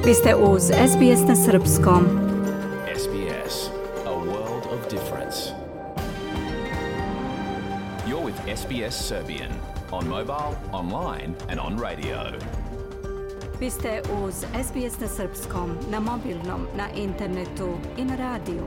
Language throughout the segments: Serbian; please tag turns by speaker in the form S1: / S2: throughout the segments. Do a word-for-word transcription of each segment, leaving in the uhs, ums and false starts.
S1: Vi ste uz S B S na srpskom.
S2: S B S, a world of difference. You're with S B S Serbian on mobile, online and on radio.
S1: Vi ste uz S B S na srpskom, na mobilnom, na internetu i na radiju.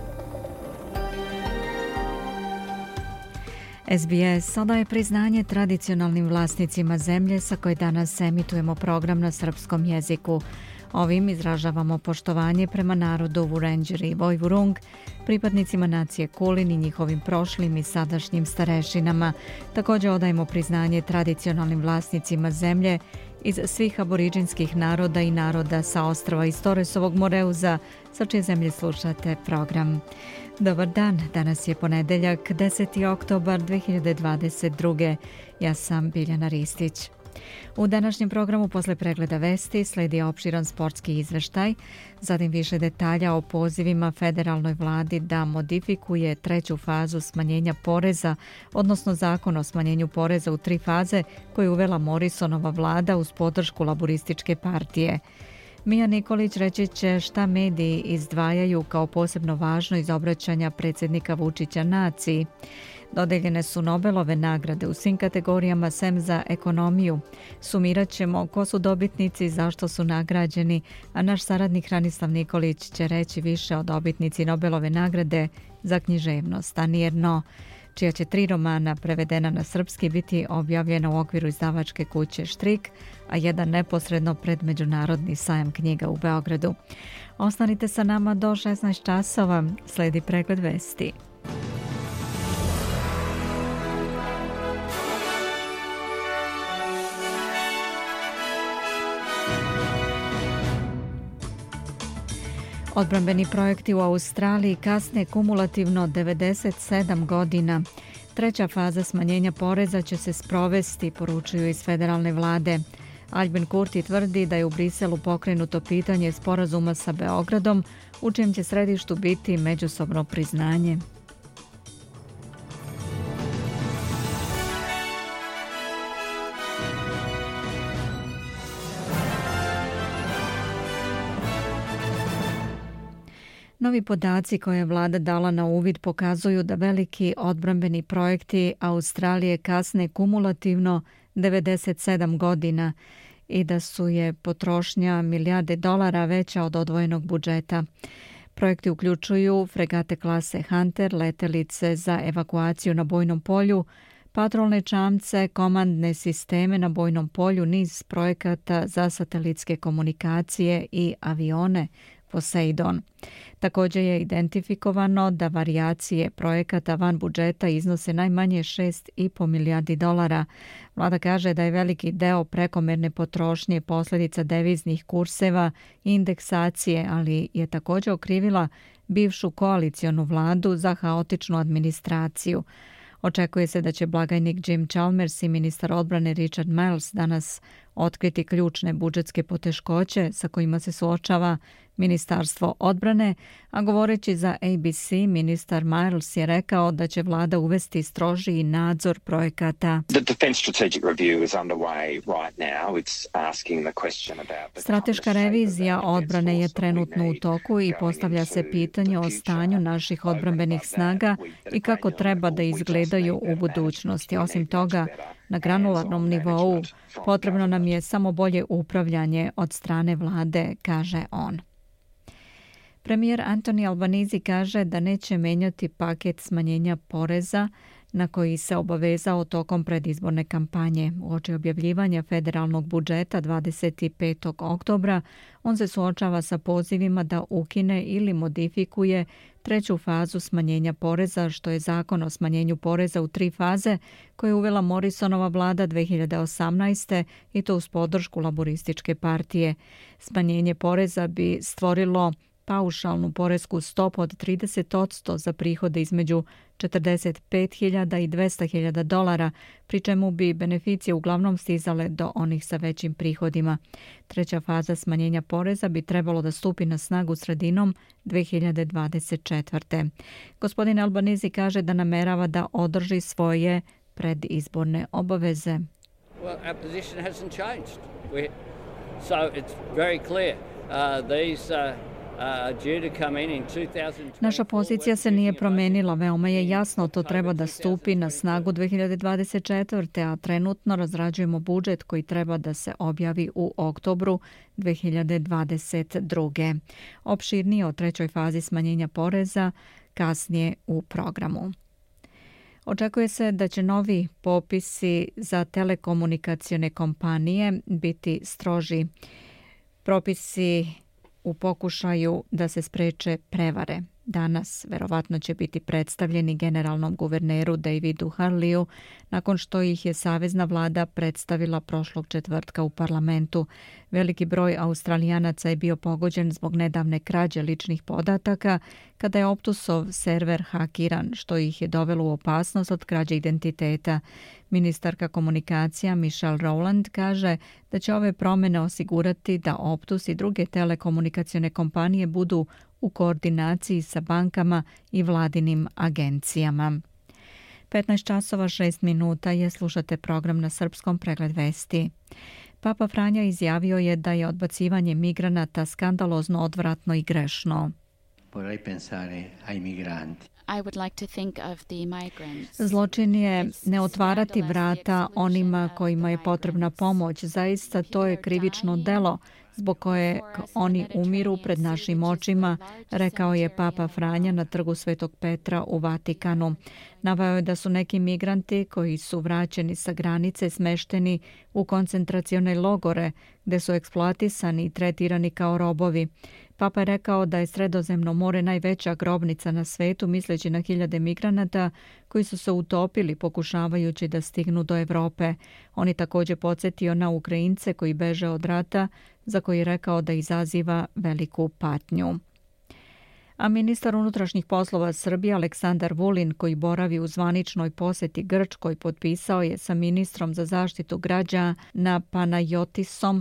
S1: S B S odaje priznanje tradicionalnim vlasnicima zemlje sa koje danas emitujemo program na srpskom jeziku. Ovim izražavamo poštovanje prema narodu Vurendjeri i Vojvurung, pripadnicima nacije Kulin i njihovim prošlim i sadašnjim starešinama. Također odajemo priznanje tradicionalnim vlasnicima zemlje iz svih aboriđinskih naroda i naroda sa ostrava iz Toresovog Moreuza, sa čije zemlje slušate program. Dobar dan, danas je ponedeljak, deseti oktobar dve hiljade dvadeset druge. Ja sam Biljana Ristić. U današnjem programu posle pregleda vesti slijedi opširan sportski izveštaj, zatim više detalja o pozivima federalnoj vladi da modifikuje treću fazu smanjenja poreza, odnosno zakon o smanjenju poreza u tri faze koju je uvela Morrisonova vlada uz podršku Laburističke partije. Mija Nikolić reći će šta mediji izdvajaju kao posebno važno iz obraćanja predsjednika Vučića naciji. Dodeljene su Nobelove nagrade u svim kategorijama sem za ekonomiju. Sumirat ćemo ko su dobitnici i zašto su nagrađeni, a naš saradnik Hranislav Nikolić će reći više o dobitnici Nobelove nagrade za književnost, Anierno, čija će tri romana prevedena na srpski biti objavljena u okviru izdavačke kuće Štrik, a jedan neposredno pred Međunarodni sajam knjiga u Beogradu. Ostanite sa nama do šesnaest časova, sledi pregled vesti. Odbrambeni projekti u Australiji kasne kumulativno devedeset sedam godina. Treća faza smanjenja poreza će se sprovesti, poručuju iz federalne vlade. Albin Kurti tvrdi da je u Briselu pokrenuto pitanje sporazuma sa Beogradom, u čijem će središtu biti međusobno priznanje. Novi podaci koje je vlada dala na uvid pokazuju da veliki odbrambeni projekti Australije kasne kumulativno devedeset sedam godina i da su je potrošnja milijarde dolara veća od odvojenog budžeta. Projekti uključuju fregate klase Hunter, letelice za evakuaciju na bojnom polju, patrolne čamce, komandne sisteme na bojnom polju, niz projekata za satelitske komunikacije i avione Poseidon. Također je identifikovano da varijacije projekata van budžeta iznose najmanje šest i po milijardi dolara. Vlada kaže da je veliki deo prekomerne potrošnje posljedica deviznih kurseva i indeksacije, ali je također okrivila bivšu koalicionu vladu za haotičnu administraciju. Očekuje se da će blagajnik Jim Chalmers i ministar odbrane Richard Marles danas otkriti ključne budžetske poteškoće sa kojima se suočava Ministarstvo odbrane, a govoreći za A B C, ministar Marles je rekao da će vlada uvesti strožiji nadzor projekata. Strateška revizija odbrane je trenutno u toku i postavlja se pitanje o stanju naših odbrambenih snaga i kako treba da izgledaju u budućnosti. Osim toga, na granularnom nivou potrebno nam je samo bolje upravljanje od strane vlade, kaže on. Premijer Anthony Albanese kaže da neće menjati paket smanjenja poreza na koji se obavezao tokom predizborne kampanje. Uoči objavljivanja federalnog budžeta dvadeset petog oktobra on se suočava sa pozivima da ukine ili modifikuje treću fazu smanjenja poreza, što je zakon o smanjenju poreza u tri faze koje je uvela Morrisonova vlada dve hiljade osamnaeste i to uz podršku Laburističke partije. Smanjenje poreza bi stvorilo paušalnu poresku stopu od trideset posto za prihode između četrdeset pet hiljada i dvesta hiljada dolara, pri čemu bi beneficije uglavnom stizale do onih sa većim prihodima. Treća faza smanjenja poreza bi trebalo da stupi na snagu sredinom dve hiljade dvadeset četvrte. Gospodin Albanese kaže da namerava da održi svoje predizborne obaveze.
S3: Well, our position hasn't changed. We, so it's very clear.
S1: Naša pozicija se nije promenila, veoma je jasno, to treba da stupi na snagu dve hiljade dvadeset četvrte. a trenutno razrađujemo budžet koji treba da se objavi u oktobru dve hiljade dvadeset druge. Opširnije o trećoj fazi smanjenja poreza kasnije u programu. Očekuje se da će novi popisi za telekomunikacione kompanije biti stroži. Propisi u pokušaju da se spreče prevare. Danas verovatno će biti predstavljeni generalnom guverneru Davidu Harleyu nakon što ih je savezna vlada predstavila prošlog četvrtka u parlamentu. Veliki broj Australijanaca je bio pogođen zbog nedavne krađe ličnih podataka kada je Optusov server hakiran, što ih je dovelo u opasnost od krađe identiteta. Ministarka komunikacija Michelle Rowland kaže da će ove promjene osigurati da Optus i druge telekomunikacione kompanije budu u koordinaciji sa bankama i vladinim agencijama. petnaest časova šest minuta je, slušate program na srpskom, pregled vesti. Papa Franja izjavio je da je odbacivanje migranata skandalozno, odvratno i grešno.
S3: Vorrei pensare ai migranti.
S1: Zločin je ne otvarati vrata onima kojima je potrebna pomoć. Zaista to je krivično delo zbog koje oni umiru pred našim očima, rekao je Papa Franja na trgu Svetog Petra u Vatikanu. Naveo je da su neki migranti koji su vraćeni sa granice smešteni u koncentracione logore gde su eksploatisani i tretirani kao robovi. Papa je rekao da je Sredozemno more najveća grobnica na svetu, misleći na hiljade migranata koji su se utopili pokušavajući da stignu do Evrope. On je također podsjetio na Ukrajince koji beže od rata, za koji je rekao da izaziva veliku patnju. A ministar unutrašnjih poslova Srbije Aleksandar Vulin, koji boravi u zvaničnoj poseti Grčkoj, potpisao je sa ministrom za zaštitu građana Panayotisom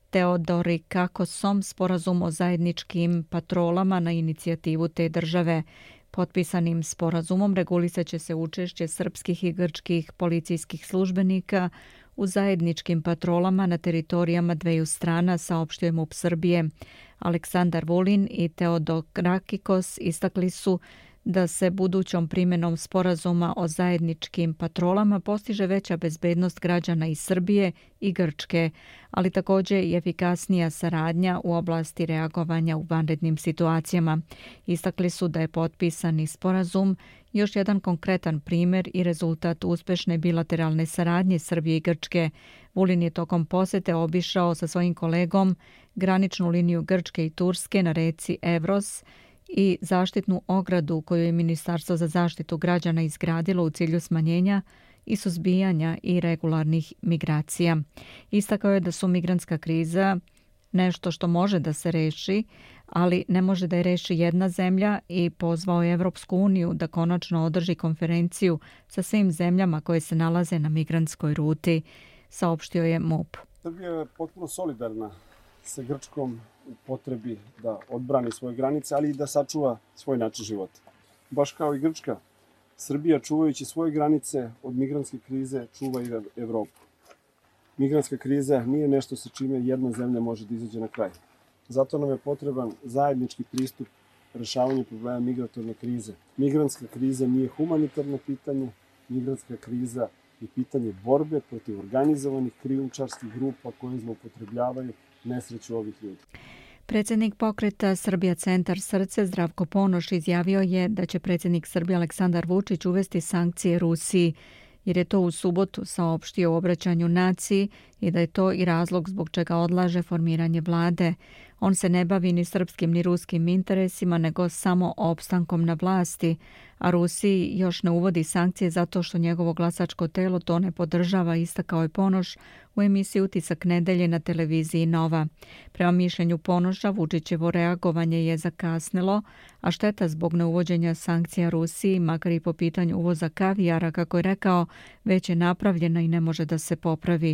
S1: Teodorikakosom sporazum o zajedničkim patrolama na inicijativu te države. Potpisanim sporazumom regulisat će se učešće srpskih i grčkih policijskih službenika u zajedničkim patrolama na teritorijama dveju strana, saopštio M U P Srbije. Aleksandar Vulin i Teodorakikos istakli su da se budućom primjenom sporazuma o zajedničkim patrolama postiže veća bezbednost građana iz Srbije i Grčke, ali također i efikasnija saradnja u oblasti reagovanja u vanrednim situacijama. Istakli su da je potpisani sporazum još jedan konkretan primjer i rezultat uspešne bilateralne saradnje Srbije i Grčke. Vulin je tokom posete obišao sa svojim kolegom graničnu liniju Grčke i Turske na reci Evros i zaštitnu ogradu koju je Ministarstvo za zaštitu građana izgradilo u cilju smanjenja i suzbijanja i regularnih migracija. Istakao je da su migrantska kriza nešto što može da se reši, ali ne može da je reši jedna zemlja i pozvao je Evropsku uniju da konačno održi konferenciju sa svim zemljama koje se nalaze na migrantskoj ruti, saopštio je M U P.
S4: Srbija je potpuno solidarna sa Grčkom u potrebi da odbrani svoje granice, ali i da sačuva svoj način života. Baš kao i Grčka, Srbija čuvajući svoje granice od migrantske krize čuva i Evropu. Migrantska kriza nije nešto sa čime jedna zemlja može da izađe na kraj. Zato nam je potreban zajednički pristup rešavanju problema migratorne krize. Migrantska kriza nije humanitarno pitanje, migrantska kriza je pitanje borbe protiv organizovanih krijumčarskih grupa koje zloupotrebljavaju nesreću ovih ljudi.
S1: Predsjednik pokreta Srbija Centar Srce Zdravko Ponoš izjavio je da će predsjednik Srbije Aleksandar Vučić uvesti sankcije Rusiji, jer je to u subotu saopštio u obraćanju naciji i da je to i razlog zbog čega odlaže formiranje vlade. On se ne bavi ni srpskim ni ruskim interesima, nego samo opstankom na vlasti, a Rusiji još ne uvodi sankcije zato što njegovo glasačko telo to ne podržava, istakao je Ponoš u emisiji Utisak nedelje na televiziji Nova. Prema mišljenju Ponoša, Vučićevo reagovanje je zakasnilo, a šteta zbog neuvođenja sankcija Rusiji, makar i po pitanju uvoza kavijara, kako je rekao, već je napravljena i ne može da se popravi.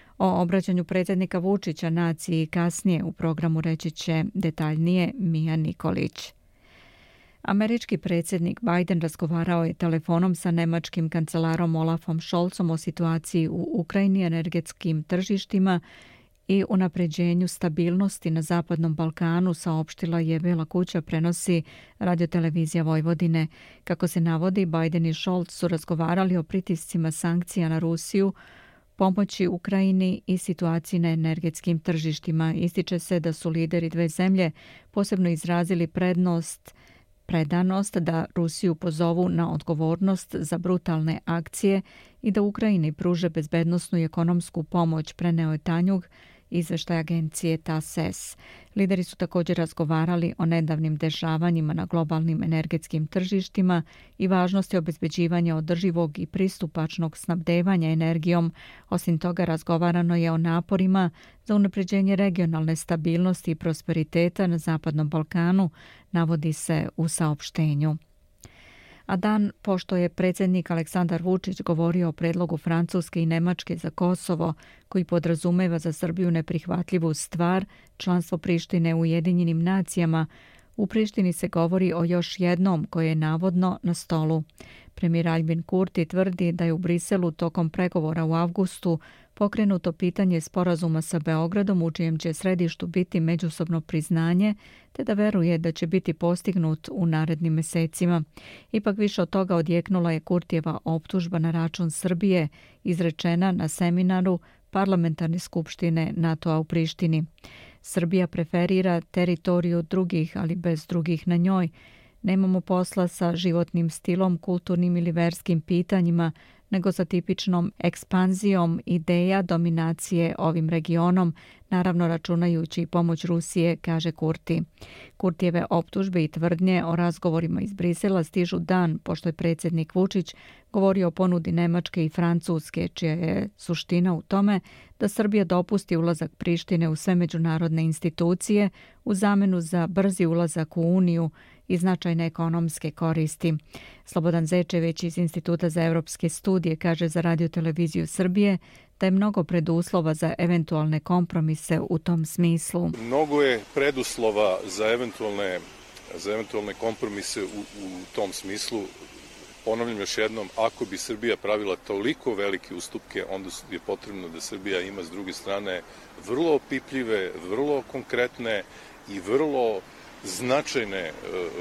S1: O obraćanju predsjednika Vučića naciji kasnije u programu reći će detaljnije Mija Nikolić. Američki predsjednik Biden razgovarao je telefonom sa nemačkim kancelarom Olafom Scholzom o situaciji u Ukrajini, energetskim tržištima i unapređenju stabilnosti na Zapadnom Balkanu, saopštila je Bela kuća, prenosi radiotelevizija Vojvodine. Kako se navodi, Biden i Scholz su razgovarali o pritiscima sankcija na Rusiju, pomoći Ukrajini i situaciji na energetskim tržištima. Ističe se da su lideri dve zemlje posebno izrazili prednost predanost da Rusiju pozovu na odgovornost za brutalne akcije i da Ukrajini pruže bezbednosnu i ekonomsku pomoć, preneo je Tanjug, izveštaj agencije T A S E S. Lideri su također razgovarali o nedavnim dešavanjima na globalnim energetskim tržištima i važnosti obezbeđivanja održivog i pristupačnog snabdevanja energijom. Osim toga, razgovarano je o naporima za unapređenje regionalne stabilnosti i prosperiteta na Zapadnom Balkanu, navodi se u saopštenju. A dan pošto je predsjednik Aleksandar Vučić govorio o predlogu Francuske i Nemačke za Kosovo, koji podrazumeva za Srbiju neprihvatljivu stvar, članstvo Prištine u Ujedinjenim nacijama, u Prištini se govori o još jednom koje je navodno na stolu. Premijer Albin Kurti tvrdi da je u Briselu tokom pregovora u avgustu pokrenuto pitanje sporazuma sa Beogradom u čijem će središtu biti međusobno priznanje, te da veruje da će biti postignut u narednim mesecima. Ipak više od toga odjeknula je Kurtijeva optužba na račun Srbije, izrečena na seminaru Parlamentarne skupštine NATO-a u Prištini. Srbija preferira teritoriju drugih, ali bez drugih na njoj. Nemamo posla sa životnim stilom, kulturnim ili verskim pitanjima, nego sa tipičnom ekspanzijom ideja dominacije ovim regionom, naravno računajući pomoć Rusije, kaže Kurti. Kurtijeve optužbe i tvrdnje o razgovorima iz Brisela stižu dan pošto je predsjednik Vučić govorio o ponudi Nemačke i Francuske, čija je suština u tome da Srbija dopusti ulazak Prištine u sve međunarodne institucije u zamenu za brzi ulazak u Uniju i značajne ekonomske koristi. Slobodan Zečević iz Instituta za evropske studije kaže za radioteleviziju Srbije da je mnogo preduslova za eventualne kompromise u tom smislu.
S5: Mnogo je preduslova za eventualne, za eventualne kompromise u, u tom smislu. Ponavljam još jednom, ako bi Srbija pravila toliko velike ustupke, onda je potrebno da Srbija ima s druge strane vrlo opipljive, vrlo konkretne i vrlo značajne e, e,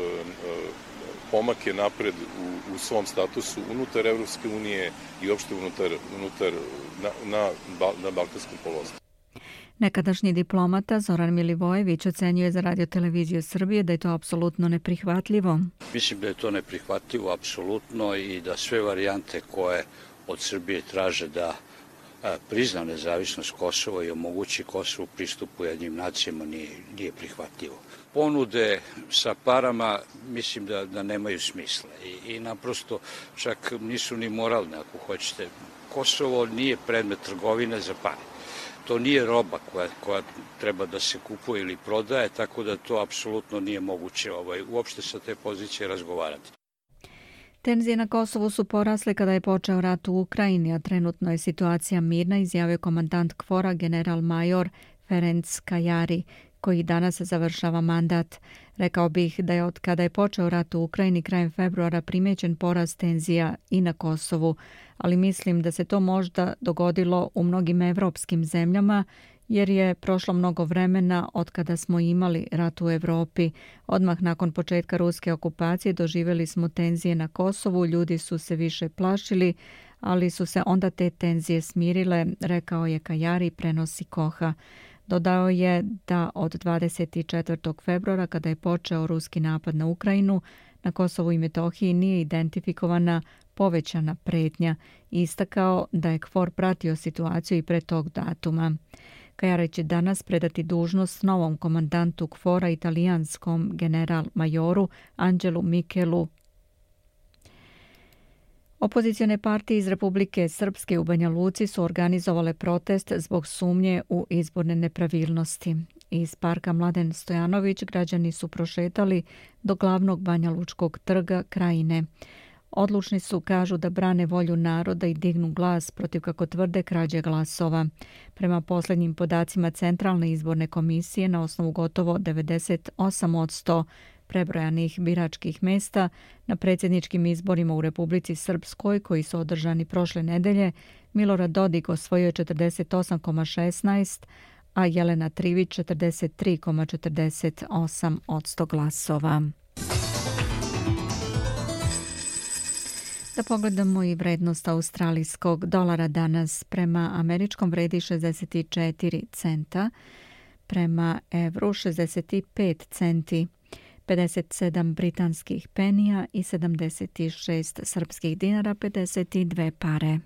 S5: pomake napred u, u svom statusu unutar Evropske unije i opšte unutar, unutar na, na, na Balkanskom poluostrvu.
S1: Nekadašnji diplomata Zoran Milivojević ocenjuje za radioteleviziju Srbije da je to apsolutno neprihvatljivo.
S6: Mislim da je to neprihvatljivo apsolutno i da sve varijante koje od Srbije traže da prizna nezavisnost Kosova i omogući Kosovu pristup Ujedinjenim nacijama nije, nije prihvatljivo. Ponude sa parama mislim da, da nemaju smisla i, i naprosto čak nisu ni moralne ako hoćete. Kosovo nije predmet trgovine za pare. To nije roba koja, koja treba da se kupuje ili prodaje, tako da to apsolutno nije moguće ovaj, uopšte sa te pozicije razgovarati.
S1: Tenzije na Kosovu su porasle kada je počeo rat u Ukrajini, a trenutno je situacija mirna, izjavio komandant KFOR-a general major Ferenc Kajari, koji danas završava mandat. Rekao bih da je od kada je počeo rat u Ukrajini krajem februara primećen porast tenzija i na Kosovu, ali mislim da se to možda dogodilo u mnogim evropskim zemljama, jer je prošlo mnogo vremena od kada smo imali rat u Evropi. Odmah nakon početka ruske okupacije doživjeli smo tenzije na Kosovu, ljudi su se više plašili, ali su se onda te tenzije smirile, rekao je Kajari, prenosi Koha. Dodao je da od dvadeset četvrtog februara, kada je počeo ruski napad na Ukrajinu, na Kosovu i Metohiji nije identifikovana povećana pretnja i istakao da je KFOR pratio situaciju i pre tog datuma. Kajari će danas predati dužnost novom komandantu KFOR-a, italijanskom general majoru Anđelu Mikelu. Opozicione partije iz Republike Srpske u Banja Luci su organizovale protest zbog sumnje u izborne nepravilnosti. Iz parka Mladen Stojanović građani su prošetali do glavnog Banja Lučkog trga Krajine. Odlučni su, kažu, da brane volju naroda i dignu glas protiv, kako tvrde, krađe glasova. Prema posljednjim podacima Centralne izborne komisije, na osnovu gotovo devedeset osam posto prebrojanih biračkih mesta na predsjedničkim izborima u Republici Srpskoj, koji su održani prošle nedelje, Milorad Dodik osvojio četrdeset osam zarez šesnaest, a Jelena Trivić četrdeset tri zarez četrdeset osam posto glasova. Da pogledamo i vrednost australijskog dolara danas. Prema američkom vredi šezdeset četiri centa, prema evru šezdeset pet centi, pedeset sedam britanskih penija i sedamdeset šest srpskih dinara, pedeset dve pare.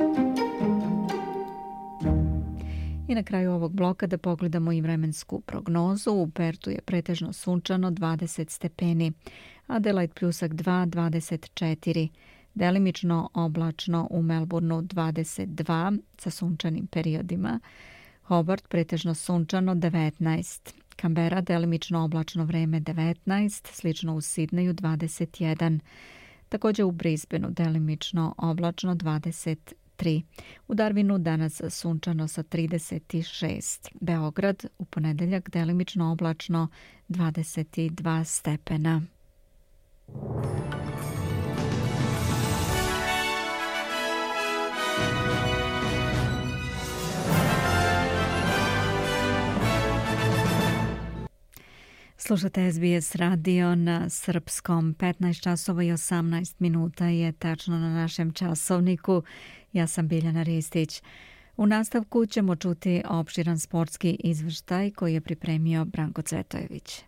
S1: I na kraju ovog bloka da pogledamo i vremensku prognozu. U Pertu je pretežno sunčano dvadeset stepeni, Adelaide pljusak dva, dvadeset četiri, delimično oblačno u Melbourneu dvadeset dva sa sunčanim periodima, Hobart pretežno sunčano devetnaest, Canberra delimično oblačno vreme devetnaest, slično u Sidneju dvadeset jedan, također u Brisbaneu delimično oblačno dvadeset tri, u Darwinu danas sunčano sa trideset šest, Beograd u ponedeljak delimično oblačno dvadeset dva stepena. Slušate S B S radio na srpskom. petnaest časova i osamnaest minuta je tačno na našem časovniku. Ja sam Biljana Ristić. U nastavku ćemo čuti opširan sportski izveštaj koji je pripremio Branko Cvetojević.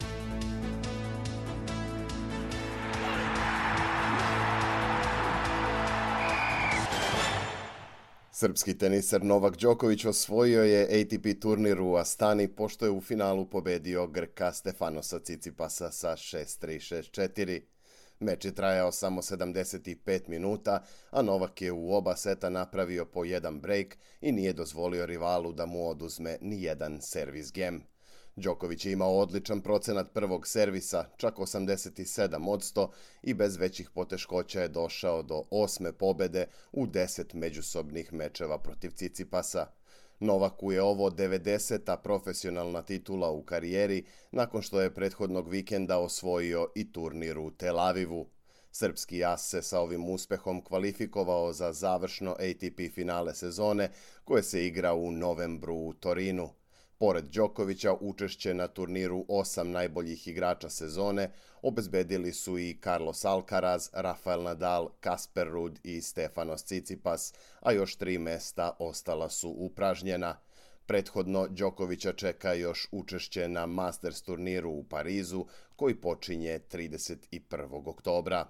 S7: Srpski tenisar Novak Đoković osvojio je A T P turnir u Astani pošto je u finalu pobedio Grka Stefanosa Cicipasa sa šest tri šest četiri. Meč je trajao samo sedamdeset pet minuta, a Novak je u oba seta napravio po jedan break i nije dozvolio rivalu da mu oduzme ni jedan servis gem. Đoković je imao odličan procenat prvog servisa, čak osamdeset sedam posto, i bez većih poteškoća je došao do osme pobede u deset međusobnih mečeva protiv Cicipasa. Novaku je ovo devedeseta profesionalna titula u karijeri nakon što je prethodnog vikenda osvojio i turnir u Tel Avivu. Srpski as se sa ovim uspehom kvalifikovao za završno A T P finale sezone koje se igra u novembru u Torinu. Pored Đokovića, učešće na turniru osam najboljih igrača sezone obezbedili su i Carlos Alcaraz, Rafael Nadal, Casper Ruud i Stefanos Tsitsipas, a još tri mesta ostala su upražnjena. Prethodno Đokovića čeka još učešće na Masters turniru u Parizu, koji počinje trideset prvog oktobra.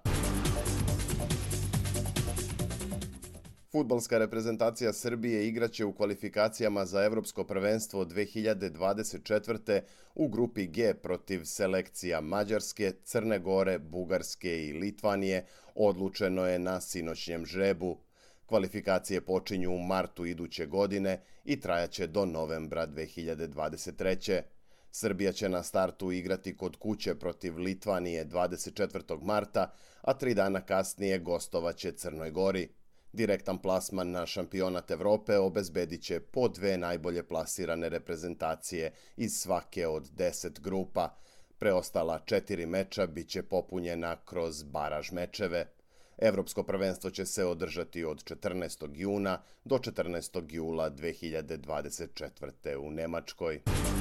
S7: Fudbalska reprezentacija Srbije igraće u kvalifikacijama za Evropsko prvenstvo dve hiljade dvadeset četvrte. u grupi G protiv selekcija Mađarske, Crne Gore, Bugarske i Litvanije. Odlučeno je na sinoćnjem žrebu. Kvalifikacije počinju u martu iduće godine i trajaće do novembra dve hiljade dvadeset treće. Srbija će na startu igrati kod kuće protiv Litvanije dvadeset četvrtog marta, a tri dana kasnije gostovaće Crnoj Gori. Direktan plasman na šampionat Evrope obezbedit će po dve najbolje plasirane reprezentacije iz svake od deset grupa. Preostala četiri meča bit će popunjena kroz baraž mečeve. Evropsko prvenstvo će se održati od četrnaestog juna do četrnaestog jula dve hiljade dvadeset četvrte. u Nemačkoj.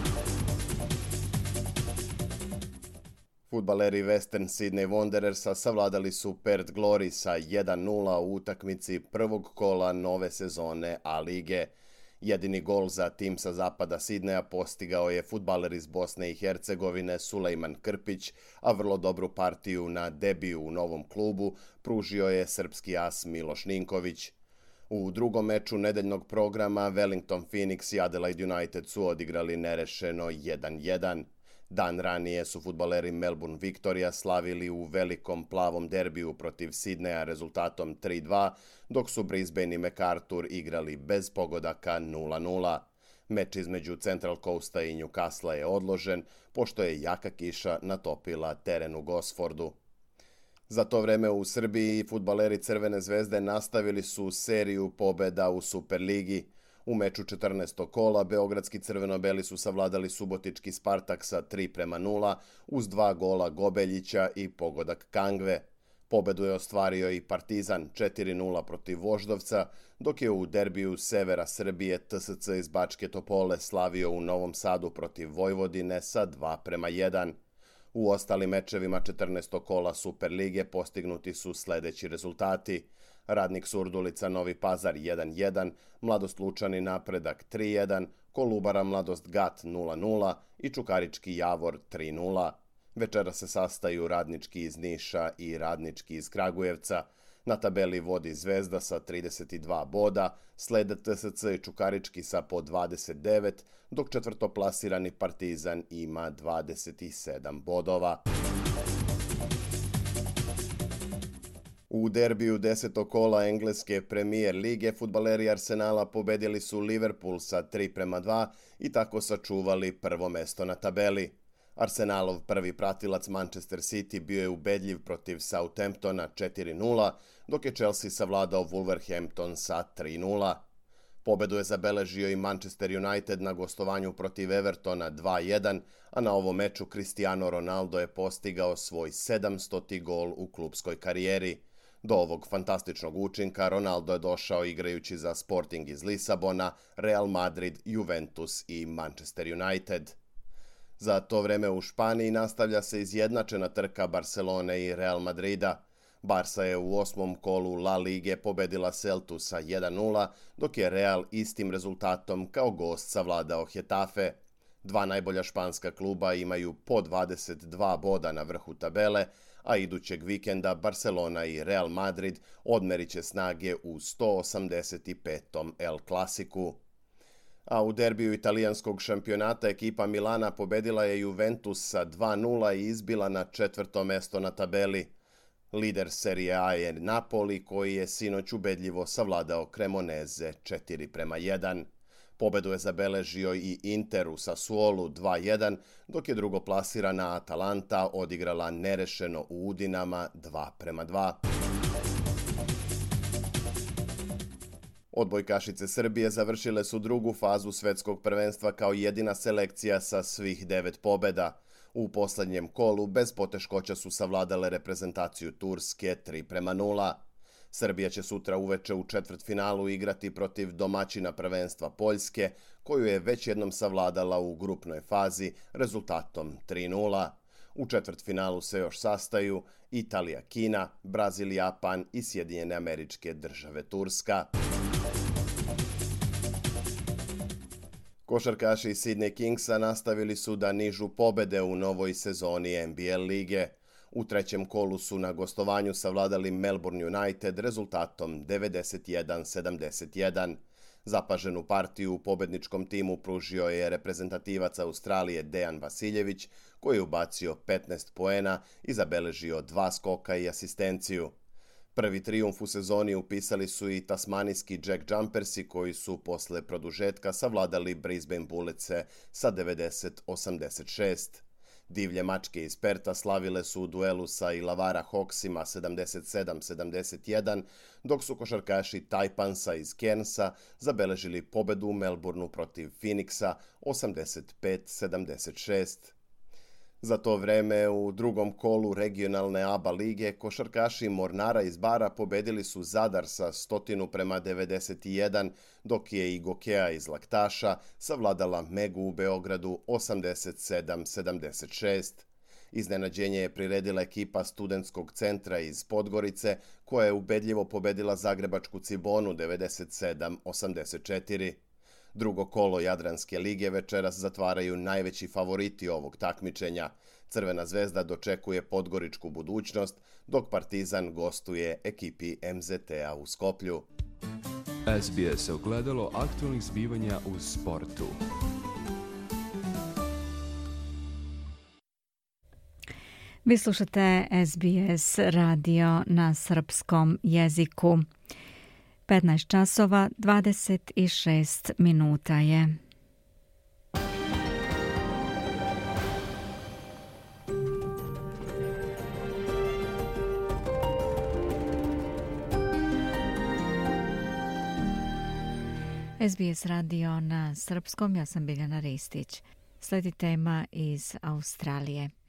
S7: Fudbaleri Western Sydney Wanderersa savladali su Perth Glory sa jedan nula u utakmici prvog kola nove sezone A lige. Jedini gol za tim sa zapada Sidneja postigao je fudbaler iz Bosne i Hercegovine Sulejman Krpić, a vrlo dobru partiju na debiju u novom klubu pružio je srpski as Miloš Ninković. U drugom meču nedeljnog programa Wellington Phoenix i Adelaide United su odigrali nerešeno jedan jedan. Dan ranije su fudbaleri Melbourne Victoria slavili u velikom plavom derbiju protiv Sidneja rezultatom tri dva, dok su Brisbane i MacArthur igrali bez pogodaka nula nula. Meč između Central Coasta i Newcastle je odložen, pošto je jaka kiša natopila teren u Gosfordu. Za to vreme u Srbiji fudbaleri Crvene zvezde nastavili su seriju pobeda u Superligi. U meču četrnaestog kola beogradski crveno-beli su savladali subotički Spartak sa tri prema nula uz dva gola Gobeljića i pogodak Kangve. Pobedu je ostvario i Partizan četiri nula protiv Voždovca, dok je u derbiju severa Srbije T S C iz Bačke Topole slavio u Novom Sadu protiv Vojvodine sa dva prema jedan. U ostalim mečevima četrnaestog kola Superlige postignuti su sledeći rezultati. Radnik Surdulica Novi Pazar jedan jedan, Mladost Lučani Napredak tri jedan, Kolubara Mladost Gat nula nula i Čukarički Javor tri nula. Večera se sastaju Radnički iz Niša i Radnički iz Kragujevca. Na tabeli vodi Zvezda sa trideset dva boda, slede T S C i Čukarički sa po dvadeset devet, dok četvrtoplasirani Partizan ima dvadeset sedam bodova. U derbiju desetog kola engleske Premier lige fudbaleri Arsenala pobedili su Liverpool sa tri prema dva i tako sačuvali prvo mesto na tabeli. Arsenalov prvi pratilac Manchester City bio je ubedljiv protiv Southamptona četiri nula, dok je Chelsea savladao Wolverhampton sa tri nula. Pobedu je zabeležio i Manchester United na gostovanju protiv Evertona dva jedan, a na ovom meču Cristiano Ronaldo je postigao svoj sedamstoti gol u klupskoj karijeri. Do ovog fantastičnog učinka Ronaldo je došao igrajući za Sporting iz Lisabona, Real Madrid, Juventus i Manchester United. Za to vreme u Španiji nastavlja se izjednačena trka Barcelone i Real Madrida. Barsa je u osmom kolu La Lige pobedila Celtu sa jedan nula, dok je Real istim rezultatom kao gost savladao Getafe. Dva najbolja španska kluba imaju po dvadeset dva boda na vrhu tabele, a idućeg vikenda Barcelona i Real Madrid odmeriće snage u sto osamdeset petom El Clasiku. A u derbiju italijanskog šampionata ekipa Milana pobedila je Juventus sa dva nula i izbila na četvrto mesto na tabeli. Lider Serie A je Napoli, koji je sinoć ubedljivo savladao Cremoneze četiri prema jedan. Pobedu je zabeležio i Inter u Sassuolu dva jedan, dok je drugoplasirana Atalanta odigrala nerešeno u Udinama dva prema dva. Odbojkašice Srbije završile su drugu fazu svetskog prvenstva kao jedina selekcija sa svih devet pobeda. U poslednjem kolu bez poteškoća su savladale reprezentaciju Turske tri prema nula. Srbija će sutra uveče u četvrtfinalu igrati protiv domaćina prvenstva Poljske, koju je već jednom savladala u grupnoj fazi rezultatom tri nula. U četvrtfinalu se još sastaju Italija, Kina, Brazil, Japan i Sjedinjene Američke Države Turska. Košarkaši iz Sydney Kingsa nastavili su da nižu pobede u novoj sezoni N B A lige. U trećem kolu su na gostovanju savladali Melbourne United rezultatom devedeset jedan sedamdeset jedan. Zapaženu partiju u pobedničkom timu pružio je reprezentativac Australije Dejan Vasiljević, koji je ubacio petnaest poena i zabeležio dva skoka i asistenciju. Prvi trijumf u sezoni upisali su i tasmanijski Jack Jumpersi, koji su posle produžetka savladali Brisbane Bulletse sa devedeset osamdeset šest. Divlje mačke iz Perta slavile su u duelu sa Illawarra Hawksima sedamdeset sedam sedamdeset jedan, dok su košarkaši Taipansa iz Cairnsa zabeležili pobedu u Melbourneu protiv Phoenixa osamdeset pet sedamdeset šest. Za to vreme u drugom kolu regionalne A B A lige košarkaši Mornara iz Bara pobedili su Zadar sa stotinu prema devedeset jedan, dok je i Gokea iz Laktaša savladala Megu u Beogradu osamdeset sedam sedamdeset šest. Iznenađenje je priredila ekipa Studentskog centra iz Podgorice, koja je ubedljivo pobedila Zagrebačku Cibonu devedeset sedam osamdeset četiri. Drugo kolo Jadranske lige večeras zatvaraju najveći favoriti ovog takmičenja. Crvena zvezda dočekuje podgoričku Budućnost, dok Partizan gostuje ekipi M Z T-a u Skoplju.
S8: S B S ogledalo aktualnih zbivanja u sportu.
S1: Vi slušate S B S radio na srpskom jeziku. petnaest časova dvadeset šest minuta je. S B S radio na srpskom, ja sam Biljana Ristić. Slijedi tema iz Australije.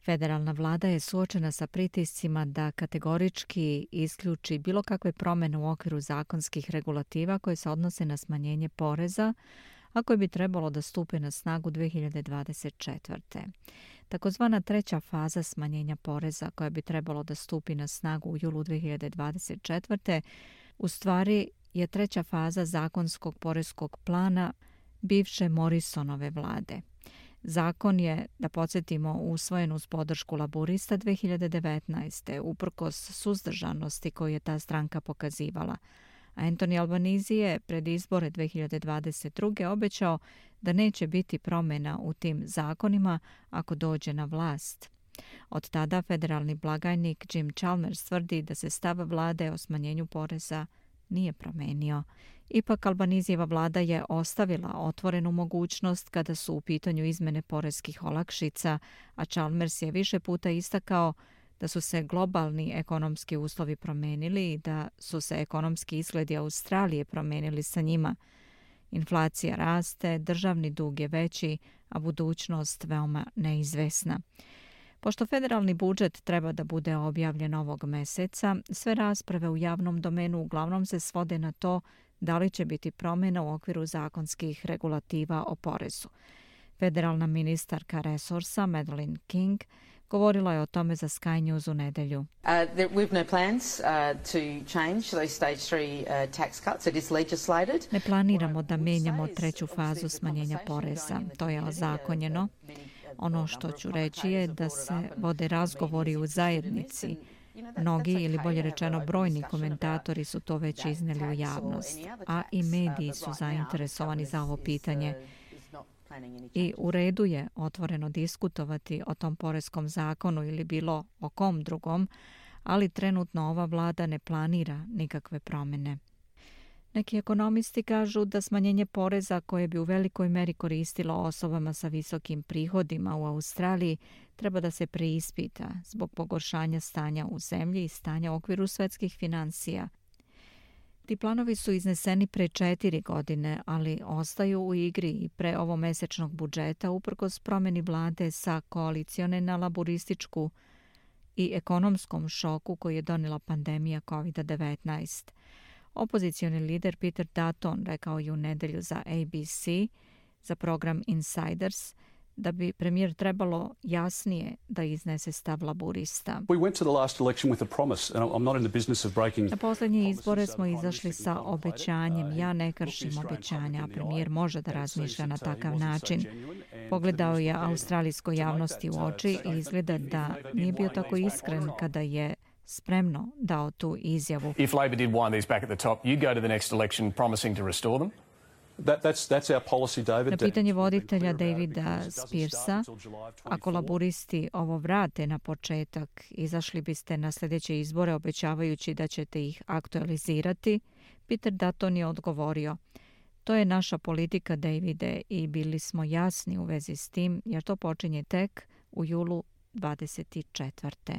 S1: Federalna vlada je suočena sa pritiscima da kategorički isključi bilo kakve promjene u okviru zakonskih regulativa koje se odnose na smanjenje poreza, a koje bi trebalo da stupe na snagu dve hiljade dvadeset četvrte. Takozvana treća faza smanjenja poreza koja bi trebalo da stupi na snagu u julu dve hiljade dvadeset četvrte u stvari je treća faza zakonskog poreskog plana bivše Morrisonove vlade. Zakon je, da podsjetimo, usvojen uz podršku laburista dve hiljade devetnaeste. uprkos suzdržanosti koju je ta stranka pokazivala. Anthony Albanese je pred izbore dve hiljade dvadeset druge obećao da neće biti promjena u tim zakonima ako dođe na vlast. Od tada federalni blagajnik Jim Chalmers tvrdi da se stav vlade o smanjenju poreza nije promenio. Ipak Albanisijeva vlada je ostavila otvorenu mogućnost kada su u pitanju izmene poreskih olakšica, a Chalmers je više puta istakao da su se globalni ekonomski uslovi promenili i da su se ekonomski izgledi Australije promenili sa njima. Inflacija raste, državni dug je veći, a budućnost veoma neizvesna. Pošto federalni budžet treba da bude objavljen ovog meseca, sve rasprave u javnom domenu uglavnom se svode na to da li će biti promjena u okviru zakonskih regulativa o porezu. Federalna ministarka resursa Madeleine King govorila je o tome za Sky News u nedelju.
S9: Uh, there, we've no plans uh, to change those stage three uh, tax cuts. It is legislated.
S1: Ne planiramo da menjamo treću fazu smanjenja poreza. To je ozakonjeno. Ono što ću reći je da se vode razgovori u zajednici. Mnogi, ili bolje rečeno brojni komentatori su to već izneli u javnost, a i mediji su zainteresovani za ovo pitanje. I u redu je otvoreno diskutovati o tom poreskom zakonu ili bilo o kom drugom, ali trenutno ova vlada ne planira nikakve promjene. Neki ekonomisti kažu da smanjenje poreza koje bi u velikoj meri koristilo osobama sa visokim prihodima u Australiji treba da se preispita zbog pogoršanja stanja u zemlji i stanja u okviru svetskih finansija. Ti planovi su izneseni pre četiri godine, ali ostaju u igri i pre ovomesečnog budžeta uprkos promjeni vlade sa koalicione na laburističku i ekonomskom šoku koji je donela pandemija kovid devetnaest. Opozicioni lider Peter Dutton rekao je u nedelju za A B C za program Insiders da bi premijer trebalo jasnije da iznese stav laburista. Na posljednje izbore smo izašli sa obećanjem. Ja ne kršim obećanja, a premijer može da razmišlja na takav način. Pogledao je australijskoj javnosti u oči i izgleda da nije bio tako iskren kada je spremno dao tu izjavu.
S10: If Labor did wind these back at the top, you go to the next election promising to restore them. That, that's, that's our policy, David.
S1: Na pitanje voditelja Davida Spearsa, ako laburisti ovo vrate na početak, izašli biste na sljedeće izbore obećavajući da ćete ih aktualizirati, Peter Dutton je odgovorio: to je naša politika, Davide, i bili smo jasni u vezi s tim, jer to počinje tek u julu dvadeset četvrte.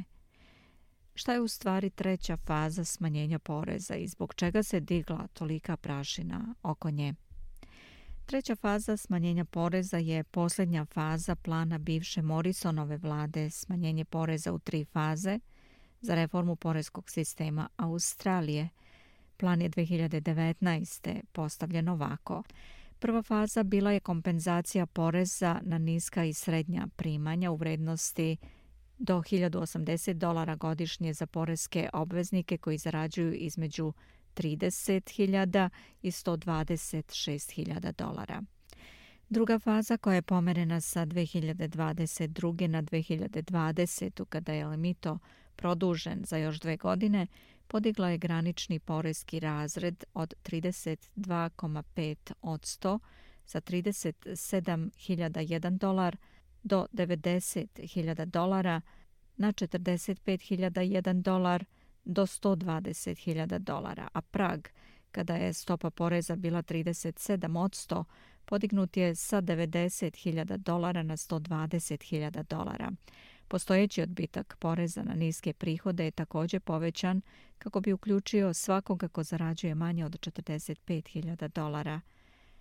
S1: Šta je u stvari treća faza smanjenja poreza i zbog čega se digla tolika prašina oko nje? Treća faza smanjenja poreza je posljednja faza plana bivše Morrisonove vlade, smanjenje poreza u tri faze za reformu poreskog sistema Australije. Plan je dve hiljade devetnaeste. postavljen ovako. Prva faza bila je kompenzacija poreza na niska i srednja primanja u vrednosti do hiljadu osamdeset dolara godišnje za poreske obveznike koji zarađuju između trideset hiljada i sto dvadeset šest hiljada dolara. Druga faza, koja je pomerena sa dve hiljade dvadeset druge na dve hiljade dvadesetu kada je limito produžen za još dve godine, podigla je granični poreski razred od trideset dva zarez pet posto sa trideset sedam hiljada jedan dolar do devedeset hiljada dolara na četrdeset pet hiljada jedan dolar do sto dvadeset hiljada dolara, a prag, kada je stopa poreza bila trideset sedam posto, podignut je sa devedeset hiljada dolara na sto dvadeset hiljada dolara. Postojeći odbitak poreza na niske prihode je također povećan kako bi uključio svakoga ko zarađuje manje od četrdeset pet hiljada dolara.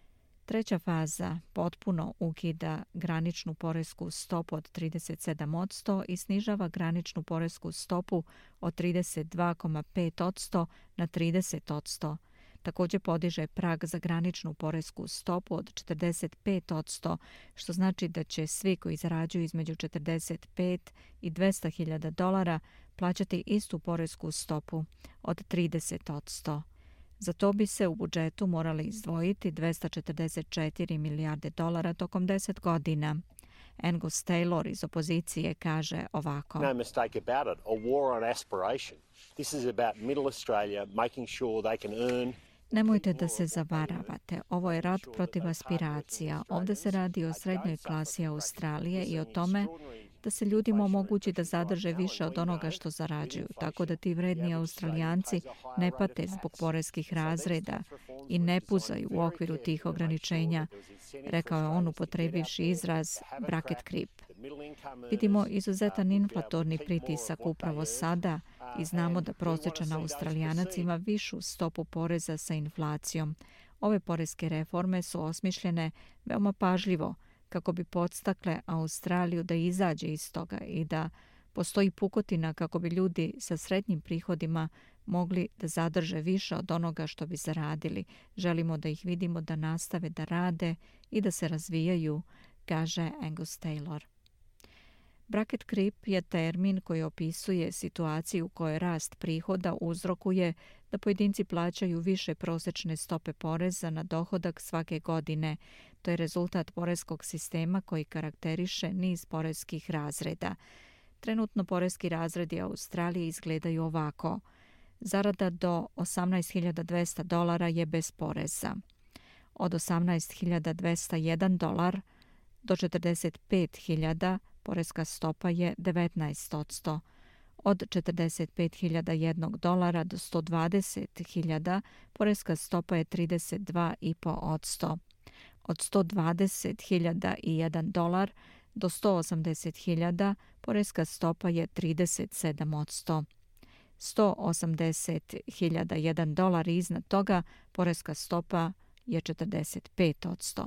S1: Treća faza potpuno ukida graničnu poresku stopu od trideset sedam posto i snižava graničnu poresku stopu od trideset dva zarez pet posto na trideset posto. Također podiže prag za graničnu poresku stopu od četrdeset pet posto, što znači da će svi koji zarađuju između četrdeset pet i dvesta hiljada dolara plaćati istu poresku stopu od trideset posto. Za to bi se u budžetu morali izdvojiti dvesta četrdeset četiri milijarde dolara tokom deset godina. Angus Taylor iz opozicije kaže ovako.
S11: No mistake about it, a war on aspiration. This is about middle Australia making sure they can earn.
S1: Nemojte da se zavaravate. Ovo je rat protiv aspiracija. Ovdje se radi o srednjoj klasi Australije i o tome da se ljudima omogući da zadrže više od onoga što zarađuju, tako da ti vredni Australijanci ne pate zbog poreskih razreda i ne puzaju u okviru tih ograničenja, rekao je on upotrebivši izraz bracket creep. Vidimo izuzetan inflatorni pritisak upravo sada i znamo da prosječan Australijanac ima višu stopu poreza sa inflacijom. Ove poreske reforme su osmišljene veoma pažljivo kako bi podstakle Australiju da izađe iz toga i da postoji pukotina kako bi ljudi sa srednjim prihodima mogli da zadrže više od onoga što bi zaradili. Želimo da ih vidimo da nastave da rade i da se razvijaju, kaže Angus Taylor. Bracket creep je termin koji opisuje situaciju u kojoj rast prihoda uzrokuje da pojedinci plaćaju više prosječne stope poreza na dohodak svake godine. To je rezultat poreskog sistema koji karakteriše niz poreskih razreda. Trenutno poreski razredi Australije izgledaju ovako. Zarada do osamnaest hiljada dvesta dolara je bez poreza. Od osamnaest hiljada dvesta jedan dolar do četrdeset pet hiljada poreska stopa je devetnaest posto. Od četrdeset pet hiljada jedan dolara do sto dvadeset hiljada poreska stopa je trideset dva zarez pet posto. Od sto dvadeset hiljada jedan dolar do sto osamdeset hiljada poreska stopa je trideset sedam posto. sto osamdeset hiljada jedan dolar i iznad toga poreska stopa je četrdeset pet posto.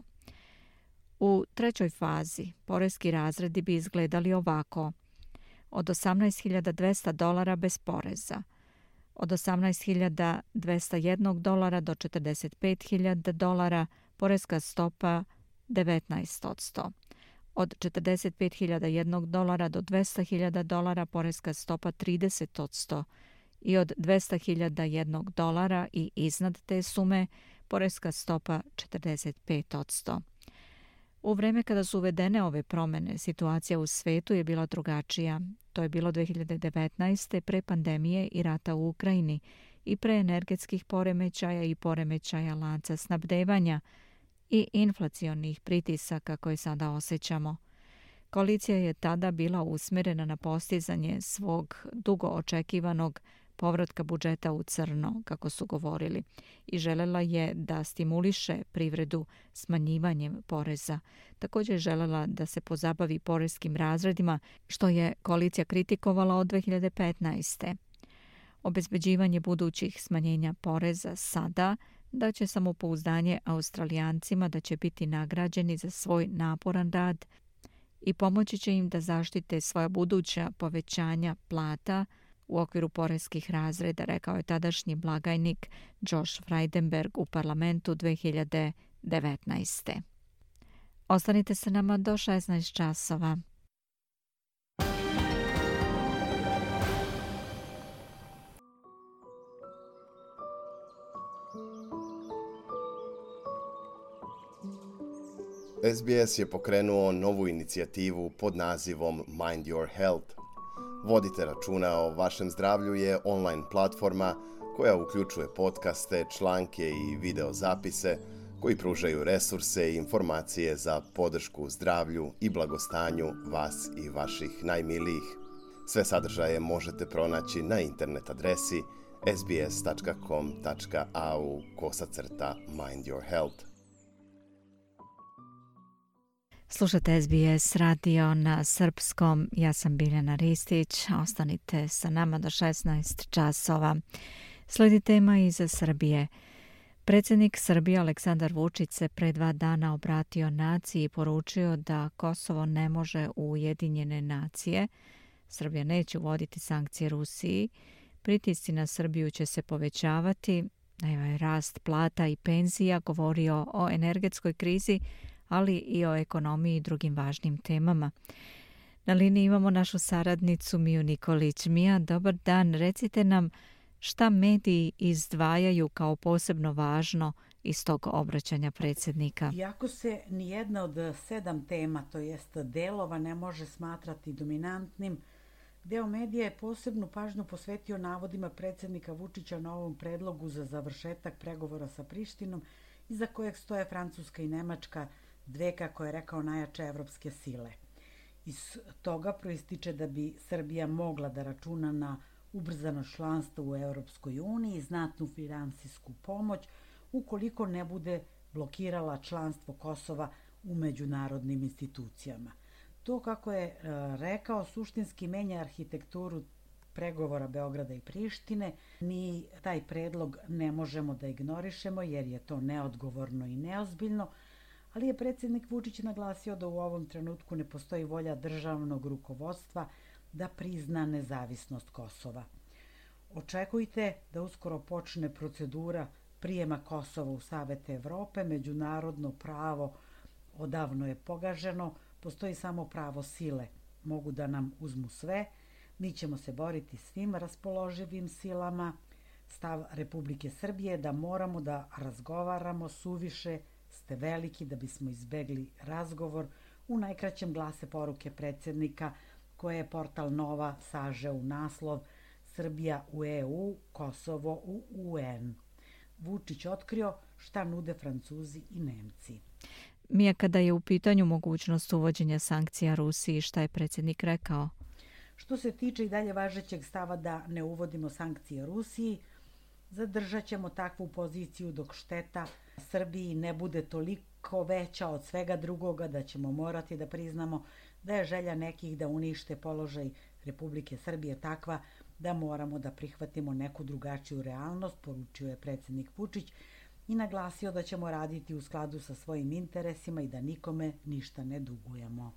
S1: U trećoj fazi poreski razredi bi izgledali ovako. Od osamnaest hiljada dvesta dolara bez poreza. Od osamnaest hiljada dvesta jedan dolara do četrdeset pet hiljada dolara poreska stopa devetnaest posto. Od četrdeset pet hiljada jedan dolara do dvesta hiljada dolara poreska stopa trideset posto i od dvesta hiljada jedan dolara i iznad te sume poreska stopa četrdeset pet posto. U vreme kada su uvedene ove promjene, situacija u svetu je bila drugačija. To je bilo dve hiljade devetnaeste. pre pandemije i rata u Ukrajini i pre energetskih poremećaja i poremećaja lanca snabdevanja i inflacionih pritisaka koje sada osjećamo. Koalicija je tada bila usmjerena na postizanje svog dugo očekivanog povratka budžeta u crno, kako su govorili, i želela je da stimuliše privredu smanjivanjem poreza. Također je želela da se pozabavi poreskim razredima, što je koalicija kritikovala od dve hiljade petnaeste. Obezbeđivanje budućih smanjenja poreza sada daće samopouzdanje Australijancima da će biti nagrađeni za svoj naporan rad i pomoći će im da zaštite svoja buduća povećanja plata u okviru poreskih razreda, rekao je tadašnji blagajnik Josh Frydenberg u parlamentu dve hiljade devetnaeste. Ostanite se nama do šesnaest časova.
S7: S B S je pokrenuo novu inicijativu pod nazivom Mind Your Health. Vodite računa o vašem zdravlju je online platforma koja uključuje podcaste, članke i video zapise koji pružaju resurse i informacije za podršku zdravlju i blagostanju vas i vaših najmilijih. Sve sadržaje možete pronaći na internet adresi sbs.com.au kosacrta Mind Your Health.
S1: Slušate S B S radio na srpskom. Ja sam Biljana Ristić. Ostanite sa nama do šesnaest časova. Slijedi tema iz Srbije. Predsjednik Srbije Aleksandar Vučić se pre dva dana obratio naciji i poručio da Kosovo ne može u Ujedinjene nacije. Srbija neće uvoditi sankcije Rusiji. Pritisci na Srbiju će se povećavati. Najava rast plata i penzija, govorio o energetskoj krizi, ali i o ekonomiji i drugim važnim temama. Na liniji imamo našu saradnicu Miju Nikolić. Mija, dobar dan. Recite nam šta mediji izdvajaju kao posebno važno iz tog obraćanja predsjednika.
S12: Iako se nijedna od sedam tema, to jest delova, ne može smatrati dominantnim, deo medija je posebnu pažnju posvetio navodima predsjednika Vučića na ovom predlogu za završetak pregovora sa Prištinom, iza kojeg stoje Francuska i Nemačka, dve, kako je rekao, najjače evropske sile. Iz toga proističe da bi Srbija mogla da računa na ubrzano članstvo u Europskoj uniji i znatnu finansijsku pomoć ukoliko ne bude blokirala članstvo Kosova u međunarodnim institucijama. To, kako je rekao, suštinski menja arhitekturu pregovora Beograda i Prištine. Mi taj predlog ne možemo da ignorišemo jer je to neodgovorno i neozbiljno, ali je predsjednik Vučić naglasio da u ovom trenutku ne postoji volja državnog rukovodstva da prizna nezavisnost Kosova. Očekujte da uskoro počne procedura prijema Kosova u Savet Evrope. Međunarodno pravo odavno je pogaženo, postoji samo pravo sile. Mogu da nam uzmu sve, mi ćemo se boriti svim raspoloživim silama. Stav Republike Srbije da moramo da razgovaramo, suviše ste veliki da bismo izbegli razgovor, u najkraćem glase poruke predsjednika koje je portal Nova sažeo u naslov Srbija u E U, Kosovo u U N. Vučić otkrio šta nude Francuzi i Nemci.
S1: Mija, kada je u pitanju mogućnost uvođenja sankcija Rusiji, šta je predsjednik rekao?
S12: Što se tiče i dalje važećeg stava da ne uvodimo sankcije Rusiji, zadržat ćemo takvu poziciju dok šteta Srbiji ne bude toliko veća od svega drugoga da ćemo morati da priznamo da je želja nekih da unište položaj Republike Srbije takva da moramo da prihvatimo neku drugačiju realnost, poručio je predsjednik Vučić i naglasio da ćemo raditi u skladu sa svojim interesima i da nikome ništa ne dugujemo.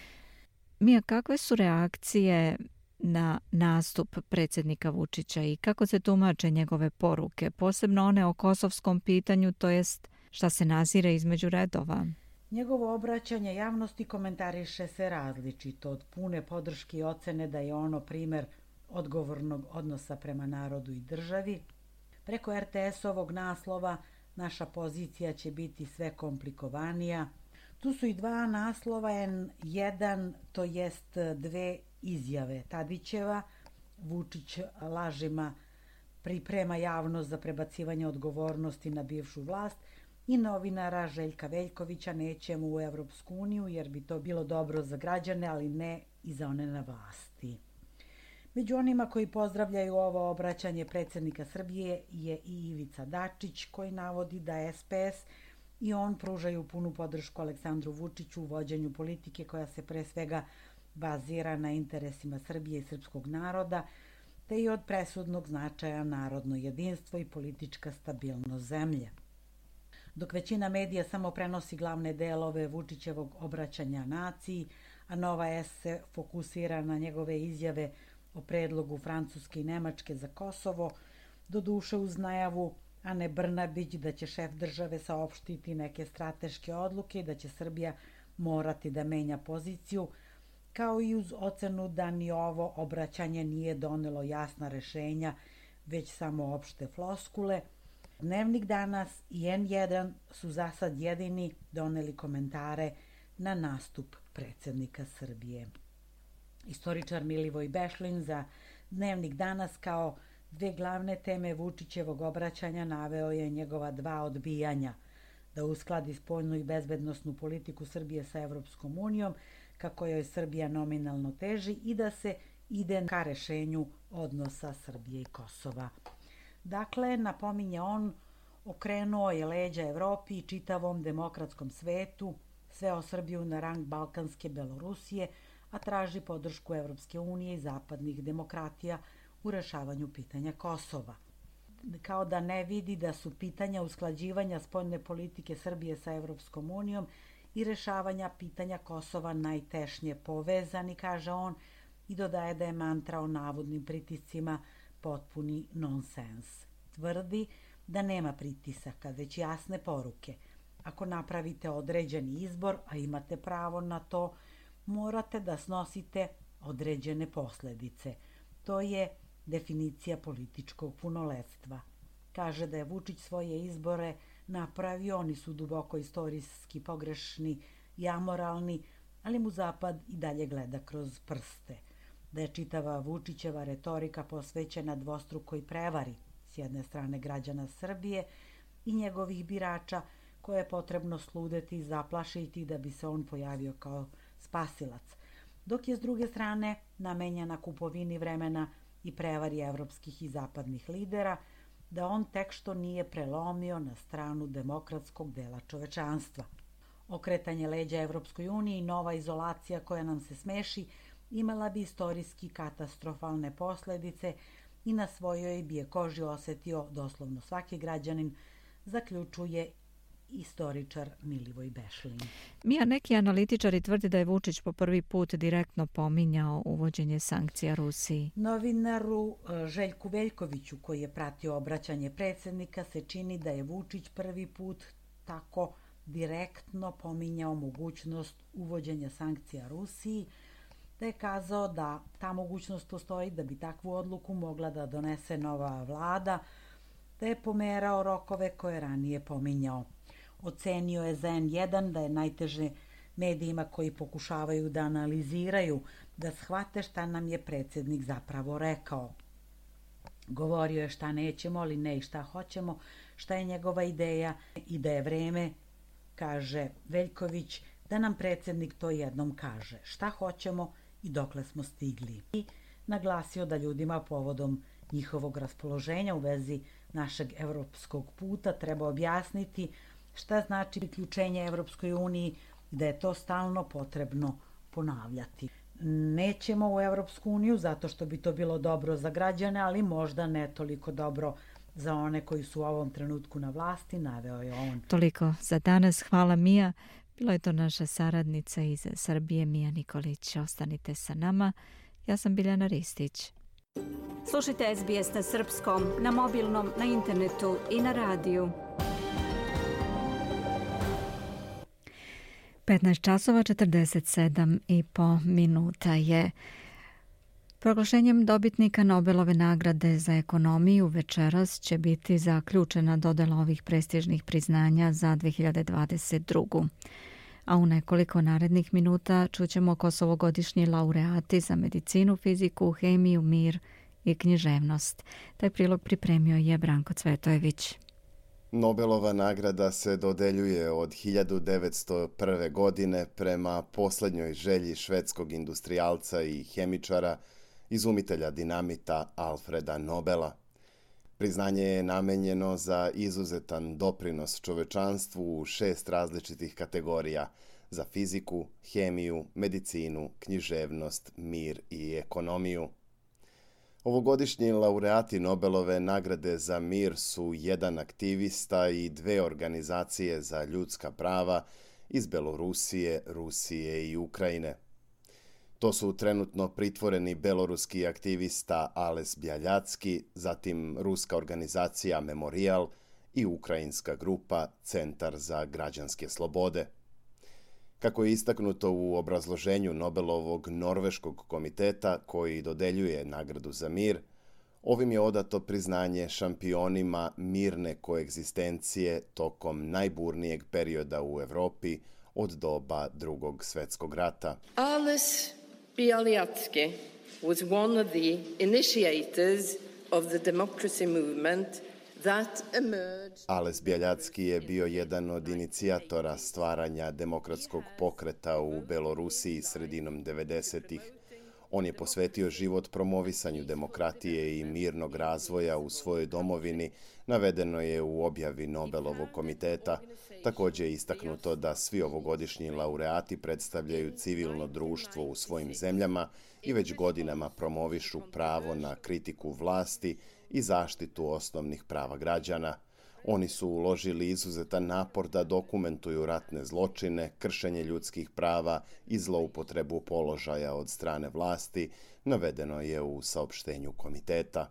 S1: Mija, kakve su reakcije na nastup predsjednika Vučića i kako se tumače njegove poruke, posebno one o kosovskom pitanju, to jest šta se nazire između redova?
S12: Njegovo obraćanje javnosti komentariše se različito, od pune podrške i ocene da je ono primer odgovornog odnosa prema narodu i državi. Preko R T S-ovog naslova naša pozicija će biti sve komplikovanija. Tu su i dva naslova, N jedan, to jest dve izjave Tadićeva. Vučić lažima priprema javnost za prebacivanje odgovornosti na bivšu vlast i novinara Željka Veljkovića nećemo u Evropsku uniju jer bi to bilo dobro za građane, ali ne i za one na vlasti. Među onima koji pozdravljaju ovo obraćanje predsjednika Srbije je i Ivica Dačić, koji navodi da S P S i on pružaju punu podršku Aleksandru Vučiću u vođenju politike koja se pre svega bazira na interesima Srbije i srpskog naroda, te i od presudnog značaja narodno jedinstvo i politička stabilnost zemlje. Dok većina medija samo prenosi glavne delove Vučićevog obraćanja naciji, a Nova S se fokusira na njegove izjave o predlogu Francuske i Nemačke za Kosovo, doduše uz najavu Ane Brnabić da će šef države saopštiti neke strateške odluke i da će Srbija morati da menja poziciju, kao i uz ocenu da ni ovo obraćanje nije donelo jasna rešenja, već samo opšte floskule. Dnevnik Danas i N jedan su za sad jedini doneli komentare na nastup predsjednika Srbije. Istoričar Milivoj Bešlin za Dnevnik Danas kao dve glavne teme Vučićevog obraćanja naveo je njegova dva odbijanja, da uskladi spoljnu i bezbednosnu politiku Srbije sa Evropskom unijom, kako joj Srbija nominalno teži, i da se ide ka rešenju odnosa Srbije i Kosova. Dakle, napominje on, okrenuo je leđa Evropi i čitavom demokratskom svetu, sveo Srbiju na rang balkanske Belorusije, a traži podršku Evropske unije i zapadnih demokratija u rešavanju pitanja Kosova. kao da ne vidi da su pitanja usklađivanja spoljne politike Srbije sa Evropskom unijom i rešavanja pitanja Kosova najtešnje povezani, kaže on, i dodaje da je mantra o navodnim pritiscima potpuni nonsens. Tvrdi da nema pritisaka, već jasne poruke. Ako napravite određeni izbor, a imate pravo na to, morate da snosite određene posledice. To je definicija političkog punoletstva. Kaže da je Vučić svoje izbore napravio, oni su duboko istorijski pogrešni i amoralni, ali mu Zapad i dalje gleda kroz prste. Da je čitava Vučićeva retorika posvećena dvostrukoj prevari, s jedne strane građana Srbije i njegovih birača, koje je potrebno sludeti i zaplašiti da bi se on pojavio kao spasilac, dok je s druge strane namenjena kupovini vremena i prevari evropskih i zapadnih lidera, da on tek što nije prelomio na stranu demokratskog dela čovečanstva. Okretanje leđa Evropskoj uniji i nova izolacija koja nam se smeši imala bi istorijski katastrofalne posledice i na svojoj bi je koži osetio doslovno svaki građanin, zaključuje istoričar Milivoj Bešlin.
S1: Mija, neki analitičari tvrdi da je Vučić po prvi put direktno pominjao uvođenje sankcija Rusiji.
S12: Novinaru Željku Veljkoviću, koji je pratio obraćanje predsjednika, se čini da je Vučić prvi put tako direktno pominjao mogućnost uvođenja sankcija Rusiji, da je kazao da ta mogućnost postoji, da bi takvu odluku mogla da donese nova vlada, da je pomerao rokove koje ranije pominjao. Ocenio je za en jedan da je najteže medijima koji pokušavaju da analiziraju, da shvate šta nam je predsjednik zapravo rekao. Govorio je šta nećemo, ali ne i šta hoćemo, šta je njegova ideja i da je vreme, kaže Veljković, da nam predsjednik to jednom kaže, šta hoćemo i dokle smo stigli. I naglasio da ljudima povodom njihovog raspoloženja u vezi našeg evropskog puta treba objasniti šta znači priključenje Evropskoj uniji i da je to stalno potrebno ponavljati. Nećemo u Evropsku uniju zato što bi to bilo dobro za građane, ali možda ne toliko dobro za one koji su u ovom trenutku na vlasti, naveo je on.
S1: Toliko za danas. Hvala, Mija. Bilo je to naša saradnica iz Srbije, Mija Nikolić. Ostanite sa nama. Ja sam Biljana Ristić.
S13: Slušajte es be es na srpskom, na mobilnom, na internetu i na radiju.
S1: petnaest časova četrdeset sedam i po minuta je. Proglašenjem dobitnika Nobelove nagrade za ekonomiju večeras će biti zaključena dodela ovih prestižnih priznanja za dve hiljade dvadeset drugu. A u nekoliko narednih minuta čućemo kosovogodišnji laureati za medicinu, fiziku, hemiju, mir i književnost. Taj prilog pripremio je Branko Cvetojević.
S7: Nobelova nagrada se dodeljuje od hiljadu devetsto prve. godine prema posljednjoj želji švedskog industrijalca i hemičara, izumitelja dinamita Alfreda Nobela. Priznanje je namenjeno za izuzetan doprinos čovečanstvu u šest različitih kategorija: za fiziku, hemiju, medicinu, književnost, mir i ekonomiju. Ovogodišnji laureati Nobelove nagrade za mir su jedan aktivista i dve organizacije za ljudska prava iz Belorusije, Rusije i Ukrajine. To su trenutno pritvoreni beloruski aktivista Ales Bjaljacki, zatim ruska organizacija Memorial i ukrajinska grupa Centar za građanske slobode. Kako je istaknuto u obrazloženju Nobelovog norveškog komiteta koji dodeljuje nagradu za mir, ovim je odato priznanje šampionima mirne koegzistencije tokom najburnijeg perioda u Evropi od doba Drugog svjetskog rata.
S14: Ales Bjaljacki was one of the initiators of the democracy movement that emerged.
S7: Ales Bjaljacki je bio jedan od inicijatora stvaranja demokratskog pokreta u Belorusiji sredinom devedesetih. On je posvetio život promovisanju demokratije i mirnog razvoja u svojoj domovini, navedeno je u objavi Nobelovog komiteta. Također je istaknuto da svi ovogodišnji laureati predstavljaju civilno društvo u svojim zemljama i već godinama promovišu pravo na kritiku vlasti i zaštitu osnovnih prava građana. Oni su uložili izuzetan napor da dokumentuju ratne zločine, kršenje ljudskih prava i zloupotrebu položaja od strane vlasti, navedeno je u saopštenju komiteta.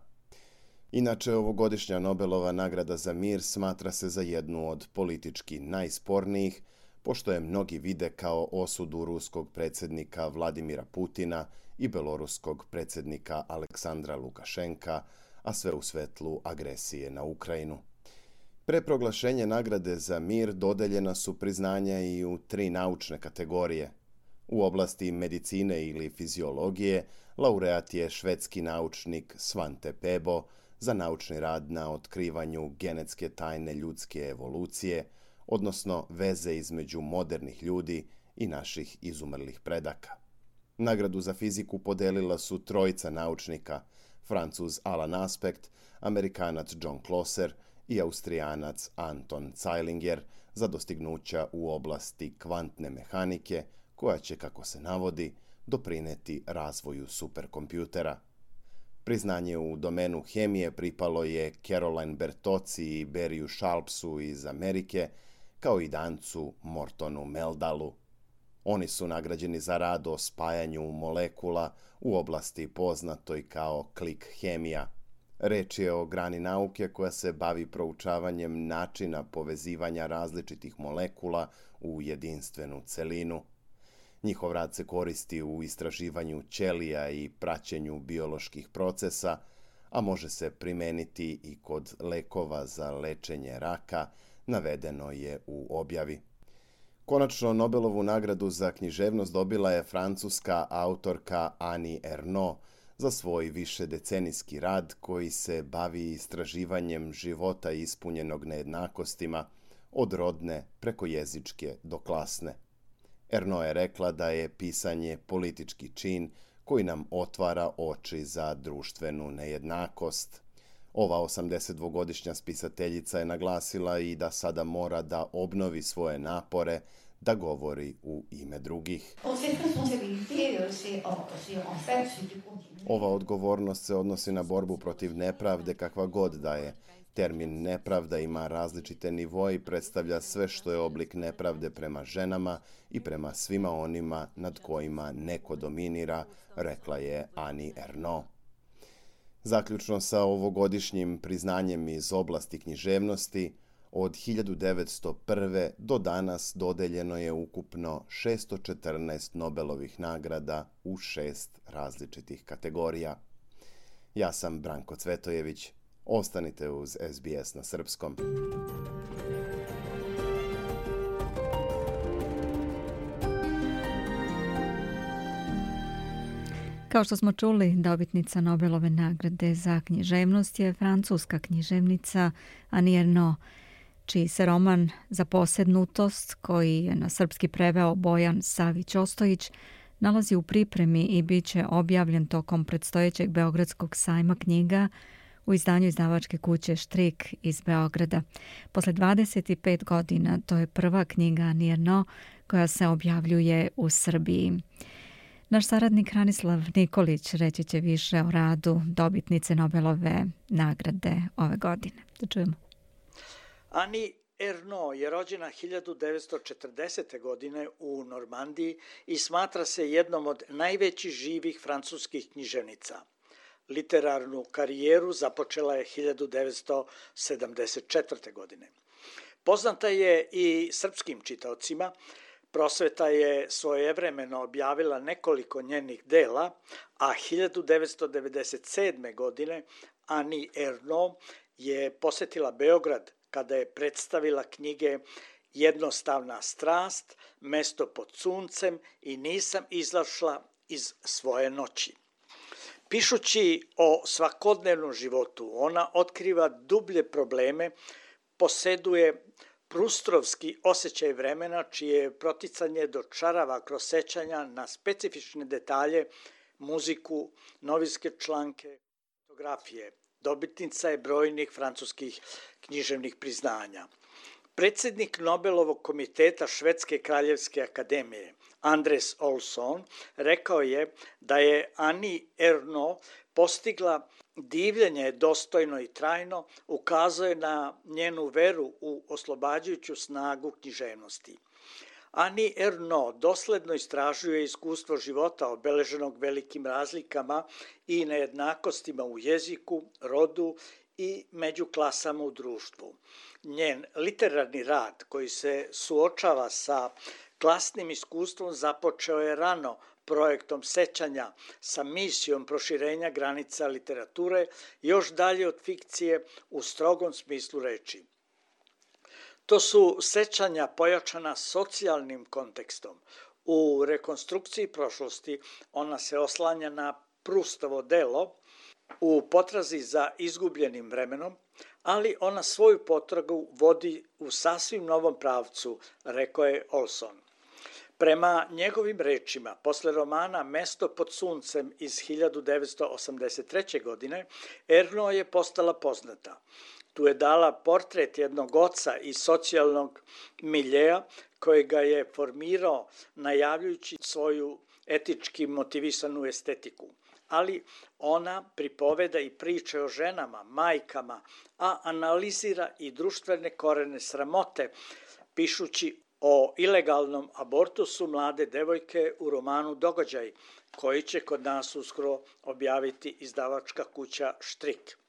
S7: Inače, ovogodišnja Nobelova nagrada za mir smatra se za jednu od politički najspornijih, pošto je mnogi vide kao osudu ruskog predsjednika Vladimira Putina i beloruskog predsjednika Aleksandra Lukašenka, a sve u svetlu agresije na Ukrajinu. Pre proglašenja nagrade za mir dodeljena su priznanja i u tri naučne kategorije. U oblasti medicine ili fiziologije laureat je švedski naučnik Svante Pääbo za naučni rad na otkrivanju genetske tajne ljudske evolucije, odnosno veze između modernih ljudi i naših izumrlih predaka. Nagradu za fiziku podelila su trojica naučnika, Francuz Alan Aspect, Amerikanac John Clauser i Austrijanac Anton Zeilinger za dostignuća u oblasti kvantne mehanike, koja će, kako se navodi, doprineti razvoju superkompjutera. Priznanje u domenu hemije pripalo je Caroline Bertozzi i Barryu Sharpsu iz Amerike, kao i Dancu Mortonu Meldalu. Oni su nagrađeni za rad o spajanju molekula u oblasti poznatoj kao klik hemija. Reč je o grani nauke koja se bavi proučavanjem načina povezivanja različitih molekula u jedinstvenu celinu. Njihov rad se koristi u istraživanju ćelija i praćenju bioloških procesa, a može se primeniti i kod lekova za lečenje raka, navedeno je u objavi. Konačno, Nobelovu nagradu za književnost dobila je francuska autorka Annie Ernaux za svoj višedecenijski rad koji se bavi istraživanjem života ispunjenog nejednakostima, od rodne preko jezičke do klasne. Ernaux je rekla da je pisanje politički čin koji nam otvara oči za društvenu nejednakost. Ova osamdesetdvogodišnja spisateljica je naglasila i da sada mora da obnovi svoje napore da govori u ime drugih. Ova odgovornost se odnosi na borbu protiv nepravde kakva god da je. Termin nepravda ima različite nivoe i predstavlja sve što je oblik nepravde prema ženama i prema svima onima nad kojima neko dominira, rekla je Annie Ernaux. Zaključno sa ovogodišnjim priznanjem iz oblasti književnosti, od hiljadu devetsto prve. do danas dodeljeno je ukupno šesto četrnaest Nobelovih nagrada u šest različitih kategorija. Ja sam Branko Cvetojević. Ostanite uz S B S na srpskom.
S1: Kao što smo čuli, dobitnica Nobelove nagrade za književnost je francuska književnica Annie Ernaux, čiji se roman Zaposednutost, koji je na srpski preveo Bojan Savić Ostojić, nalazi u pripremi i bit će objavljen tokom predstojećeg Beogradskog sajma knjiga u izdanju izdavačke kuće Štrik iz Beograda. Posle dvadeset pet godina to je prva knjiga Annie Ernaux koja se objavljuje u Srbiji. Naš saradnik Hranislav Nikolić reći će više o radu dobitnice Nobelove nagrade ove godine. Da čujemo.
S15: Annie Ernaux je rođena hiljadu devetsto četrdesete. godine u Normandiji i smatra se jednom od najvećih živih francuskih književnica. Literarnu karijeru započela je hiljadu devetsto sedamdeset četvrte. godine. Poznata je i srpskim čitaocima. Prosveta je svojevremeno objavila nekoliko njenih dela, a hiljadu devetsto devedeset sedme. godine Annie Ernaux je posetila Beograd kada je predstavila knjige Jednostavna strast, Mesto pod suncem i Nisam izašla iz svoje noći. Pišući o svakodnevnom životu, ona otkriva dublje probleme, poseduje prustrovski osjećaj vremena, čije proticanje dočarava kroz sećanja na specifične detalje muziku, novinske članke, fotografije. Dobitnica je brojnih francuskih književnih priznanja. Predsjednik Nobelovog komiteta Švedske kraljevske akademije, Andres Olsson, rekao je da je Annie Ernaux postigla divljenje dostojno i trajno, ukazuje na njenu veru u oslobađajuću snagu književnosti. Annie Ernaux dosledno istražuje iskustvo života obeleženog velikim razlikama i nejednakostima u jeziku, rodu i među klasama u društvu. Njen literarni rad koji se suočava sa klasnim iskustvom započeo je rano projektom sećanja sa misijom proširenja granica literature još dalje od fikcije u strogom smislu reči. To su sećanja pojačana socijalnim kontekstom. U rekonstrukciji prošlosti ona se oslanja na Prustovo delo u potrazi za izgubljenim vremenom, ali ona svoju potragu vodi u sasvim novom pravcu, rekao je Olsson. Prema njegovim rečima, posle romana Mesto pod suncem iz hiljadu devetsto osamdeset treće. godine, Ernaux je postala poznata. Tu je dala portret jednog oca iz socijalnog miljeja koji ga je formirao najavljujući svoju etički motivisanu estetiku. Ali ona pripoveda i priče o ženama, majkama, a analizira i društvene korene sramote, pišući o ilegalnom abortusu mlade devojke u romanu Događaj, koji će kod nas uskoro objaviti izdavačka kuća Štrik.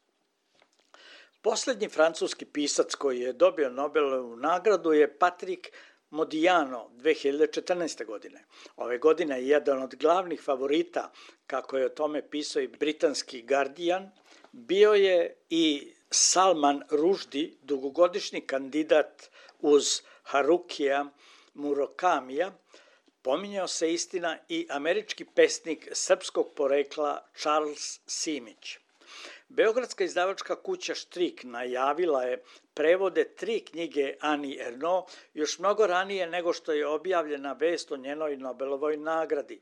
S15: Poslednji francuski pisac koji je dobio Nobelovu nagradu je Patrick Modiano dve hiljade četrnaeste. godine. Ove godine je jedan od glavnih favorita, kako je o tome pisao i britanski Guardian, bio je i Salman Rushdie, dugogodišnji kandidat uz Harukija Murokamija. Pominjao se istina i američki pesnik srpskog porekla Charles Simić. Beogradska izdavačka kuća Štrik najavila je prevode tri knjige Annie Ernaux još mnogo ranije nego što je objavljena vest o njenoj Nobelovoj nagradi.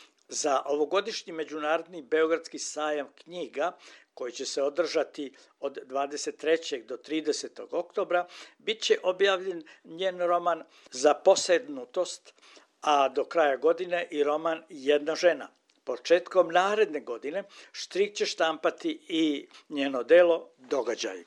S15: Za ovogodišnji međunarodni Beogradski sajam knjiga, koji će se održati od dvadeset trećeg do tridesetog oktobra, bit će objavljen njen roman Za posednutost, a do kraja godine i roman Jedna žena. Početkom naredne godine Štrik će štampati i njeno delo Događaj.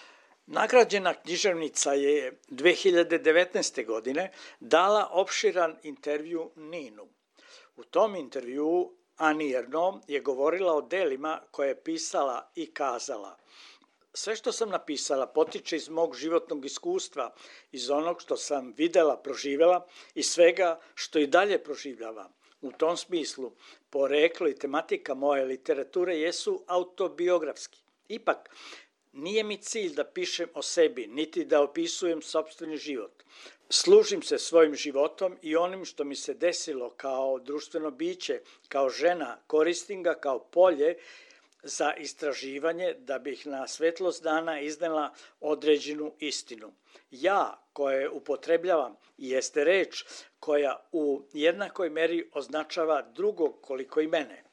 S15: Nagrađena književnica je dve hiljade devetnaeste. godine dala opširan intervju Ninu. U tom intervjuu Annie Ernaux je govorila o delima koje je pisala i kazala. Sve što sam napisala potiče iz mog životnog iskustva, iz onog što sam videla, proživela i svega što i dalje proživljavam. U tom smislu, poreklo i tematika moje literature jesu autobiografski. Ipak, nije mi cilj da pišem o sebi, niti da opisujem sopstveni život. Služim se svojim životom i onim što mi se desilo kao društveno biće, kao žena, koristim ga kao polje za istraživanje da bih na svetlost dana iznela određenu istinu. Ja, koje upotrebljavam, jeste reč koja u jednakoj meri označava drugog koliko i mene.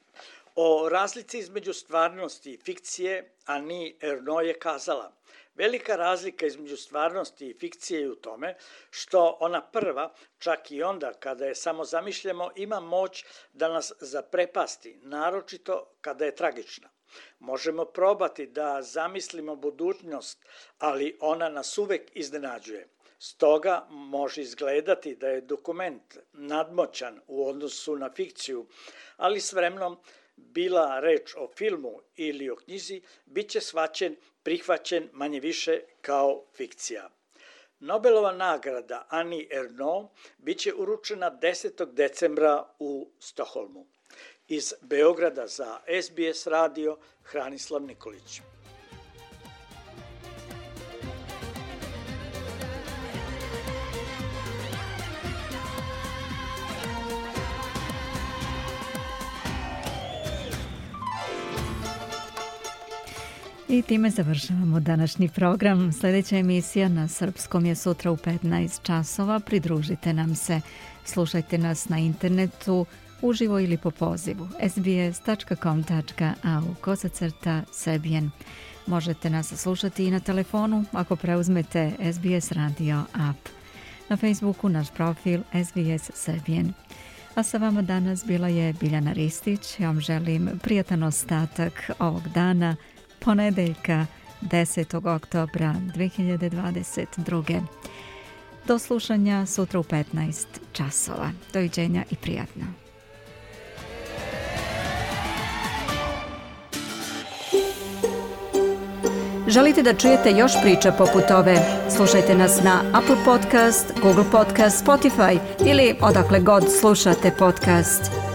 S15: O razlici između stvarnosti i fikcije Annie Ernaux je kazala: velika razlika između stvarnosti i fikcije je u tome što ona prva, čak i onda kada je samo zamišljamo, ima moć da nas zaprepasti, naročito kada je tragična. Možemo probati da zamislimo budućnost, ali ona nas uvek iznenađuje. Stoga može izgledati da je dokument nadmoćan u odnosu na fikciju, ali s vremenom, bila reč o filmu ili o knjizi, bit će shvaćen, prihvaćen manje više kao fikcija. Nobelova nagrada Annie Ernaux bit će uručena desetog decembra u Stokholmu. Iz Beograda za S B S radio, Hranislav Nikolić.
S1: I time završavamo današnji program. Sljedeća emisija na srpskom je sutra u petnaest časova. Pridružite nam se. Slušajte nas na internetu uživo ili po pozivu sbs.com.au kosacrta srbijen. Možete nas slušati i na telefonu ako preuzmete S B S radio app. Na Facebooku naš profil S B S Srbijen. A sa vama danas bila je Biljana Ristić. Ja vam želim prijatan ostatak ovog dana, ponedeljka desetog oktobra dve hiljade dvadeset druge. Do slušanja sutra u petnaest časova. Doviđenja i prijatno.
S13: Želite da čujete još priča poput ove? Slušajte nas na Apple Podcast, Google Podcast, Spotify ili odakle god slušate podcast.